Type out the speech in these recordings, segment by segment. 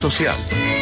social.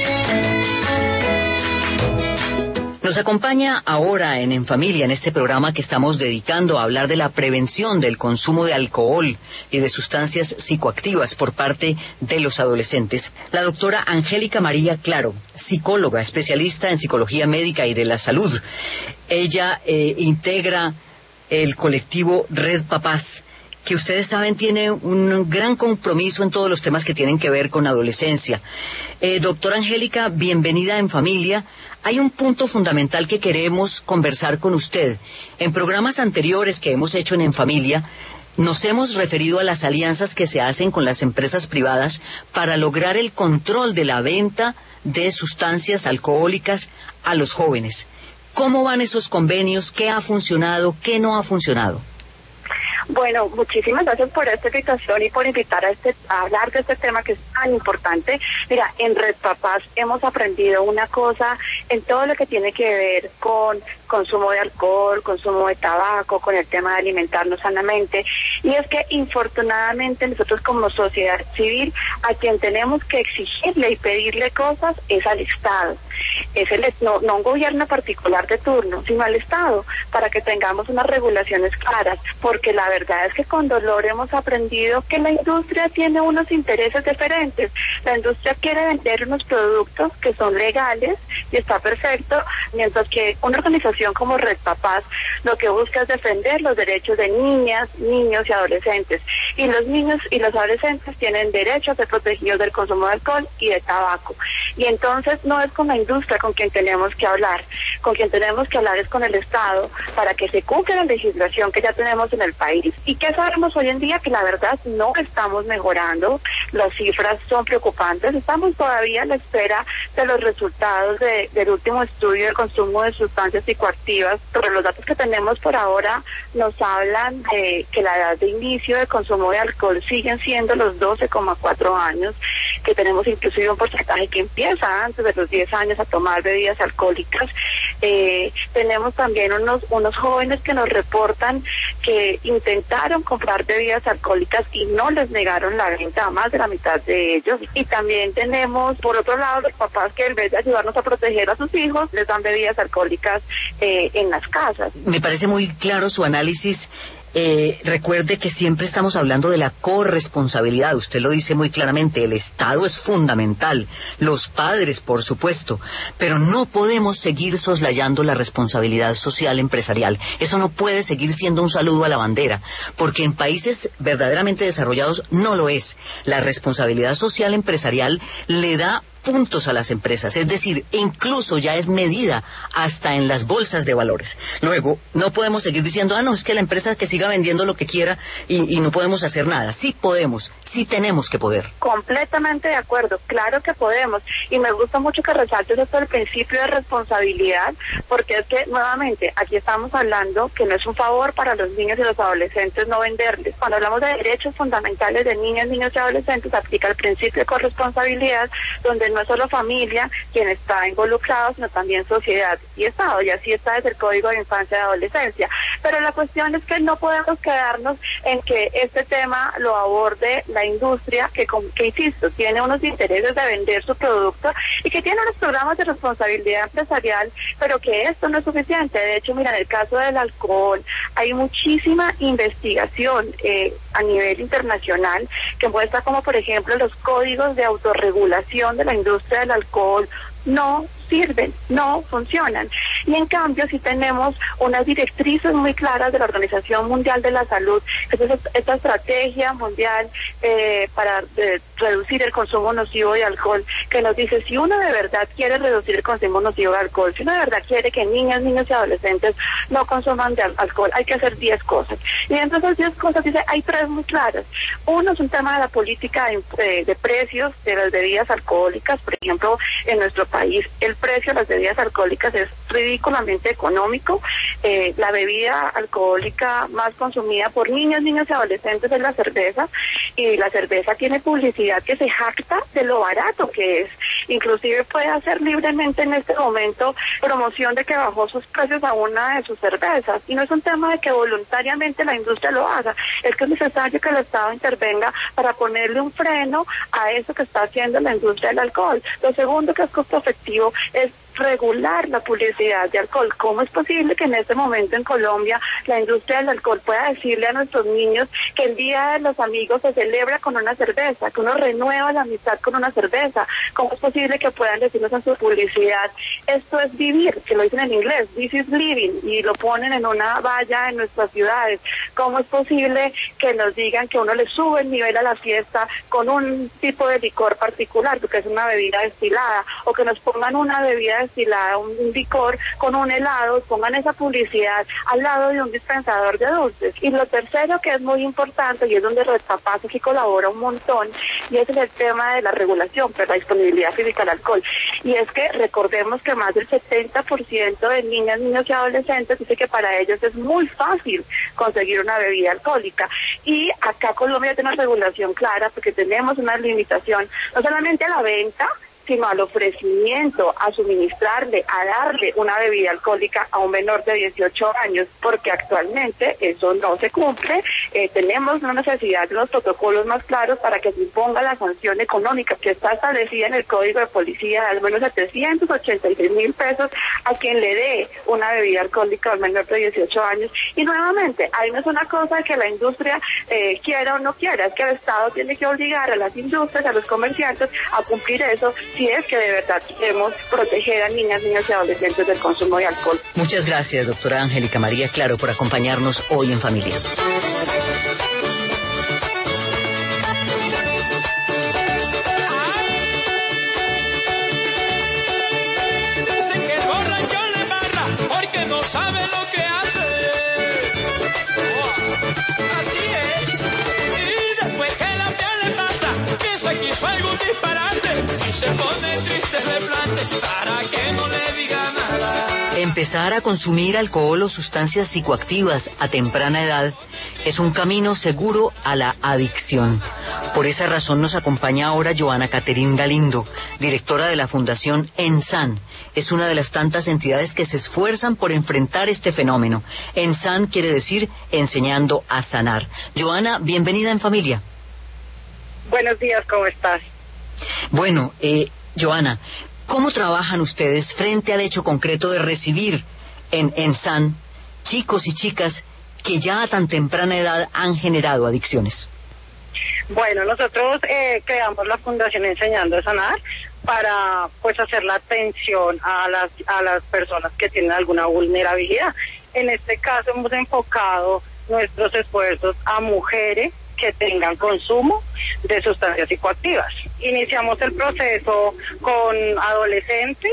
Nos acompaña ahora en Familia, en este programa que estamos dedicando a hablar de la prevención del consumo de alcohol y de sustancias psicoactivas por parte de los adolescentes, la doctora Angélica María Claro, psicóloga, especialista en psicología médica y de la salud. Ella integra el colectivo Red Papás, que ustedes saben tiene un gran compromiso en todos los temas que tienen que ver con adolescencia. Doctora Angélica, bienvenida en Familia. Hay un punto fundamental que queremos conversar con usted. En programas anteriores que hemos hecho en Familia, nos hemos referido a las alianzas que se hacen con las empresas privadas para lograr el control de la venta de sustancias alcohólicas a los jóvenes. ¿Cómo van esos convenios? ¿Qué ha funcionado? ¿Qué no ha funcionado? Bueno, muchísimas gracias por esta invitación y por invitar a hablar de este tema que es tan importante. Mira, en Red Papás hemos aprendido una cosa en todo lo que tiene que ver con consumo de alcohol, consumo de tabaco, con el tema de alimentarnos sanamente, y es que infortunadamente nosotros como sociedad civil a quien tenemos que exigirle y pedirle cosas es al Estado. No un gobierno particular de turno, sino al Estado, para que tengamos unas regulaciones claras, porque la verdad es que con dolor hemos aprendido que la industria tiene unos intereses diferentes. La industria quiere vender unos productos que son legales y está perfecto, mientras que una organización como Red Papás lo que busca es defender los derechos de niñas, niños y adolescentes. Y los niños y los adolescentes tienen derecho a ser protegidos del consumo de alcohol y de tabaco. Y entonces no es con la industria con quien tenemos que hablar. Con quien tenemos que hablar es con el Estado para que se cumpla la legislación que ya tenemos en el país. ¿Y qué sabemos hoy en día? Que la verdad no estamos mejorando. Las cifras son preocupantes. Estamos todavía a la espera de los resultados del último estudio de consumo de sustancias psicoactivas, pero los datos que tenemos por ahora nos hablan de que la edad de inicio de consumo de alcohol siguen siendo los 12,4 años, que tenemos inclusive un porcentaje que empieza antes de los 10 años a tomar bebidas alcohólicas. Tenemos también unos jóvenes que nos reportan que intentaron comprar bebidas alcohólicas y no les negaron la venta a más de la mitad de ellos. Y también tenemos, por otro lado, los papás que en vez de ayudarnos a proteger a sus hijos, les dan bebidas alcohólicas en las casas. Me parece muy claro su análisis. Recuerde que siempre estamos hablando de la corresponsabilidad. Usted lo dice muy claramente, el Estado es fundamental, los padres por supuesto, pero no podemos seguir soslayando la responsabilidad social empresarial. Eso no puede seguir siendo un saludo a la bandera, porque en países verdaderamente desarrollados no lo es. La responsabilidad social empresarial le da puntos a las empresas, es decir, incluso ya es medida hasta en las bolsas de valores. Luego, no podemos seguir diciendo, no, es que la empresa que siga vendiendo lo que quiera y no podemos hacer nada. Sí podemos, sí tenemos que poder. Completamente de acuerdo, claro que podemos, y me gusta mucho que resaltes esto del principio de responsabilidad, porque es que, nuevamente, aquí estamos hablando que no es un favor para los niños y los adolescentes no venderles. Cuando hablamos de derechos fundamentales de niñas, niños y adolescentes, aplica el principio de corresponsabilidad, donde no es solo familia quien está involucrado, sino también sociedad y Estado, y así está desde el Código de Infancia y Adolescencia. Pero la cuestión es que no podemos quedarnos en que este tema lo aborde la industria, que insisto, tiene unos intereses de vender su producto y que tiene unos programas de responsabilidad empresarial, pero que esto no es suficiente. De hecho, mira, en el caso del alcohol, hay muchísima investigación a nivel internacional que muestra como, por ejemplo, los códigos de autorregulación de la industria del alcohol no sirven, no funcionan. Y en cambio sí tenemos unas directrices muy claras de la Organización Mundial de la Salud, que es esta estrategia mundial para reducir el consumo nocivo de alcohol, que nos dice, si uno de verdad quiere reducir el consumo nocivo de alcohol, si uno de verdad quiere que niñas, niños y adolescentes no consuman de alcohol, hay que hacer 10 cosas. Y dentro de esas 10 cosas dice, hay 3 muy claras. Uno es un tema de la política de precios de las bebidas alcohólicas. Por ejemplo, en nuestro país el precio de las bebidas alcohólicas es ridículamente económico. La bebida alcohólica más consumida por niños, niños y adolescentes es la cerveza, y la cerveza tiene publicidad que se jacta de lo barato que es. inclusive puede hacer libremente en este momento promoción de que bajó sus precios a una de sus cervezas. Y no es un tema de que voluntariamente la industria lo haga, es que es necesario que el Estado intervenga para ponerle un freno a eso que está haciendo la industria del alcohol. Lo segundo que es costo efectivo es regular la publicidad de alcohol. ¿Cómo es posible que en este momento en Colombia la industria del alcohol pueda decirle a nuestros niños que el Día de los Amigos se celebra con una cerveza, que uno renueva la amistad con una cerveza? ¿Cómo es posible que puedan decirnos en su publicidad, esto es vivir, que lo dicen en inglés, this is living, y lo ponen en una valla en nuestras ciudades? ¿Cómo es posible que nos digan que uno le sube el nivel a la fiesta con un tipo de licor particular, porque es una bebida destilada, o que nos pongan una bebida destilada, un licor con un helado, pongan esa publicidad al lado de un dispensador de dulces? Y lo tercero que es muy importante, y es donde Red Papás aquí colabora un montón, y ese es el tema de la regulación, pero la disponibilidad física del alcohol. Y es que recordemos que más del 70% de niñas, niños y adolescentes dice que para ellos es muy fácil conseguir una bebida alcohólica. Y acá Colombia tiene una regulación clara, porque tenemos una limitación no solamente a la venta, sino al ofrecimiento, a suministrarle, a darle una bebida alcohólica a un menor de 18 años, porque actualmente eso no se cumple. Tenemos una necesidad de los protocolos más claros para que se imponga la sanción económica que está establecida en el Código de Policía, de al menos 786.000 pesos a quien le dé una bebida alcohólica a un menor de 18 años. Y nuevamente, ahí no es una cosa que la industria quiera o no quiera, es que el Estado tiene que obligar a las industrias, a los comerciantes a cumplir eso, si es que de verdad queremos proteger a niñas, niños y adolescentes del consumo de alcohol. Muchas gracias, doctora Angélica María Claro, por acompañarnos hoy en Familia. Dicen que el borracho le barra porque no sabe lo que hace. Así es. Y después que la vida le pasa, piensa que hizo algún disparate y se pone triste de plante para que no le diga nada. Empezar a consumir alcohol o sustancias psicoactivas a temprana edad es un camino seguro a la adicción. Por esa razón nos acompaña ahora Joana Caterín Galindo, directora de la Fundación ENSAN. Es una de las tantas entidades que se esfuerzan por enfrentar este fenómeno. ENSAN quiere decir enseñando a sanar. Joana, bienvenida en Familia. Buenos días, ¿cómo estás? Bueno, Joana, ¿cómo trabajan ustedes frente al hecho concreto de recibir en ENSAN chicos y chicas que ya a tan temprana edad han generado adicciones? Bueno, nosotros creamos la Fundación Enseñando a Sanar para pues hacer la atención a las personas que tienen alguna vulnerabilidad. En este caso hemos enfocado nuestros esfuerzos a mujeres que tengan consumo de sustancias psicoactivas. Iniciamos el proceso con adolescentes,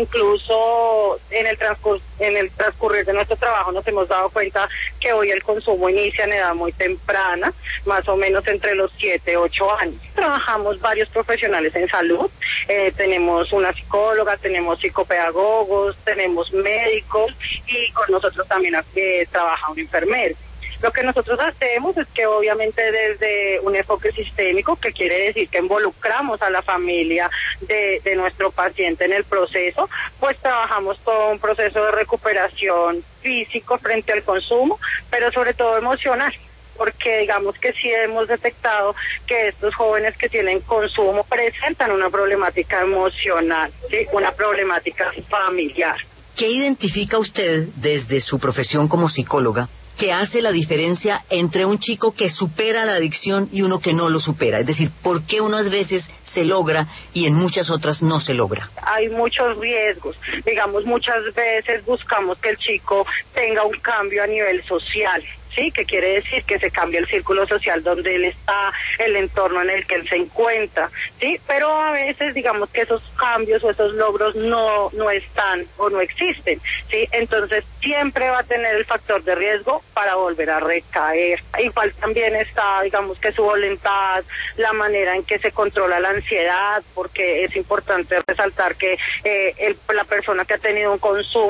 incluso en el transcurrir de nuestro trabajo nos hemos dado cuenta que hoy el consumo inicia en edad muy temprana, más o menos entre los 7, 8 años. Trabajamos varios profesionales en salud, tenemos una psicóloga, tenemos psicopedagogos, tenemos médicos y con nosotros también trabaja un enfermero. Lo que nosotros hacemos es que obviamente desde un enfoque sistémico, que quiere decir que involucramos a la familia de nuestro paciente en el proceso, pues trabajamos todo un proceso de recuperación físico frente al consumo, pero sobre todo emocional, porque digamos que sí hemos detectado que estos jóvenes que tienen consumo presentan una problemática emocional, ¿sí? Una problemática familiar. ¿Qué identifica usted desde su profesión como psicóloga que hace la diferencia entre un chico que supera la adicción y uno que no lo supera? Es decir, ¿por qué unas veces se logra y en muchas otras no se logra? Hay muchos riesgos. Digamos, muchas veces buscamos que el chico tenga un cambio a nivel social. Sí, que quiere decir que se cambia el círculo social donde él está, el entorno en el que él se encuentra, sí, pero a veces digamos que esos cambios o esos logros no están o no existen, sí, entonces siempre va a tener el factor de riesgo para volver a recaer. Igual también está, digamos que su voluntad, la manera en que se controla la ansiedad, porque es importante resaltar que la persona que ha tenido un consumo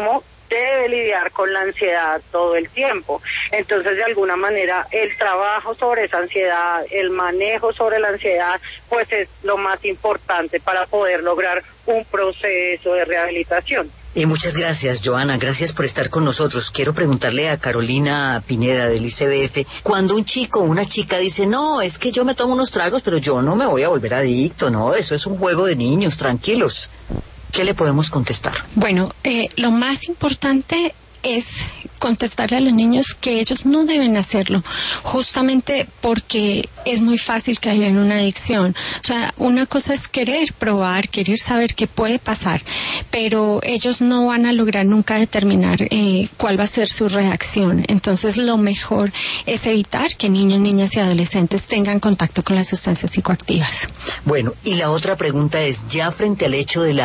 debe lidiar con la ansiedad todo el tiempo. Entonces, de alguna manera, el trabajo sobre esa ansiedad, el manejo sobre la ansiedad, pues es lo más importante para poder lograr un proceso de rehabilitación. Y muchas gracias, Joana, gracias por estar con nosotros. Quiero preguntarle a Carolina Pineda del ICBF, cuando un chico o una chica dice, no, es que yo me tomo unos tragos, pero yo no me voy a volver adicto, no, eso es un juego de niños, tranquilos. ¿Qué le podemos contestar? Bueno, lo más importante es contestarle a los niños que ellos no deben hacerlo, justamente porque es muy fácil caer en una adicción. O sea, una cosa es querer probar, querer saber qué puede pasar, pero ellos no van a lograr nunca determinar cuál va a ser su reacción. Entonces, lo mejor es evitar que niños, niñas y adolescentes tengan contacto con las sustancias psicoactivas. Bueno, y la otra pregunta es, ya frente al hecho de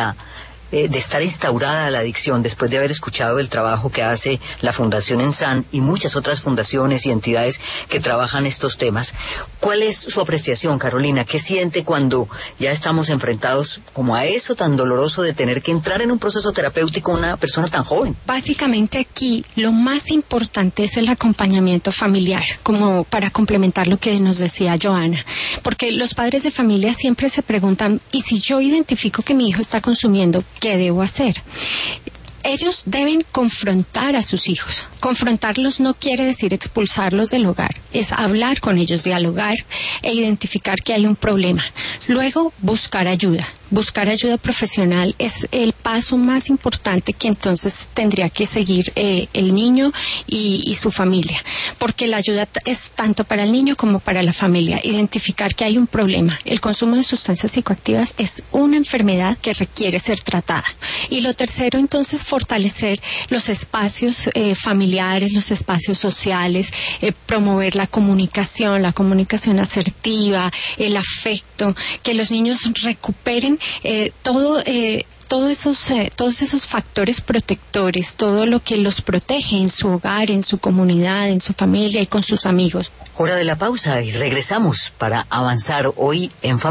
estar instaurada la adicción, después de haber escuchado el trabajo que hace la Fundación ENSAN y muchas otras fundaciones y entidades que trabajan estos temas, ¿cuál es su apreciación, Carolina? ¿Qué siente cuando ya estamos enfrentados como a eso tan doloroso de tener que entrar en un proceso terapéutico una persona tan joven? Básicamente aquí lo más importante es el acompañamiento familiar, como para complementar lo que nos decía Joana, porque los padres de familia siempre se preguntan, ¿y si yo identifico que mi hijo está consumiendo, qué debo hacer? Ellos deben confrontar a sus hijos. Confrontarlos no quiere decir expulsarlos del hogar, es hablar con ellos, dialogar e identificar que hay un problema. Luego, buscar ayuda. Buscar ayuda profesional es el paso más importante que entonces tendría que seguir el niño y su familia, porque la ayuda es tanto para el niño como para la familia. Identificar que hay un problema. El consumo de sustancias psicoactivas es una enfermedad que requiere ser tratada. Y lo tercero, entonces, fortalecer los espacios familiares, los espacios sociales, promover la comunicación asertiva, el afecto, que los niños recuperen todos esos factores protectores, todo lo que los protege en su hogar, en su comunidad, en su familia y con sus amigos. Hora de la pausa y regresamos para avanzar hoy en familia.